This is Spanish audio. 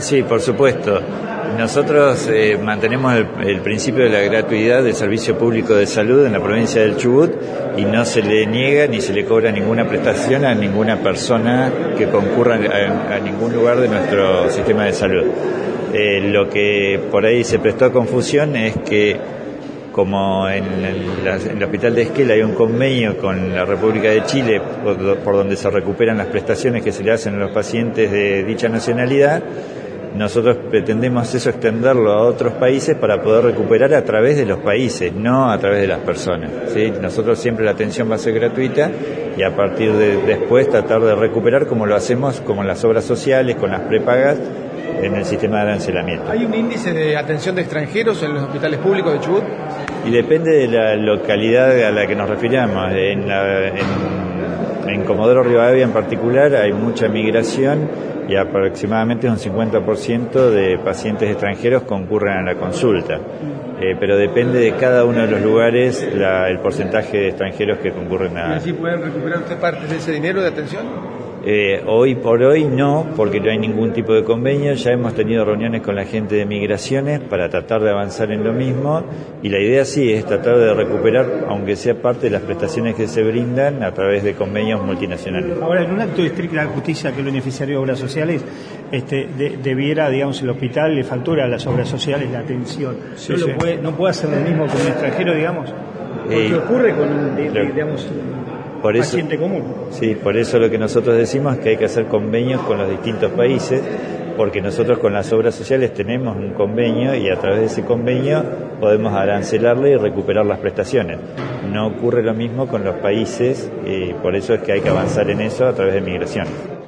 Sí, por supuesto. Nosotros mantenemos el principio de la gratuidad del servicio público de salud en la provincia del Chubut y no se le niega ni se le cobra ninguna prestación a ninguna persona que concurra a ningún lugar de nuestro sistema de salud. Lo que por ahí se prestó a confusión es que como en el hospital de Esquel hay un convenio con la República de Chile por donde se recuperan las prestaciones que se le hacen a los pacientes de dicha nacionalidad, nosotros pretendemos eso extenderlo a otros países para poder recuperar a través de los países, no a través de las personas, ¿sí? Nosotros siempre la atención va a ser gratuita y a partir de después tratar de recuperar como lo hacemos como en las obras sociales, con las prepagas, en el sistema de arancelamiento. ¿Hay un índice de atención de extranjeros en los hospitales públicos de Chubut? Y depende de la localidad a la que nos refiramos. En Comodoro Rivadavia en particular hay mucha migración y aproximadamente un 50% de pacientes extranjeros concurren a la consulta. Pero depende de cada uno de los lugares el porcentaje de extranjeros que concurren a... ¿Y así pueden recuperar usted parte de ese dinero de atención? Hoy por hoy no, porque no hay ningún tipo de convenio. Ya hemos tenido reuniones con la gente de migraciones para tratar de avanzar en lo mismo y la idea sí es tratar de recuperar, aunque sea parte de las prestaciones que se brindan a través de convenios multinacionales. Ahora, en un acto de estricta justicia que el beneficiario de obras sociales debiera, digamos, el hospital le factura a las obras sociales la atención. Sí, ¿No puede hacer lo mismo con un extranjero, digamos? Porque ocurre con un, digamos... Por eso, paciente común. Sí, por eso lo que nosotros decimos es que hay que hacer convenios con los distintos países, porque nosotros con las obras sociales tenemos un convenio y a través de ese convenio podemos arancelarle y recuperar las prestaciones. No ocurre lo mismo con los países y por eso es que hay que avanzar en eso a través de migración.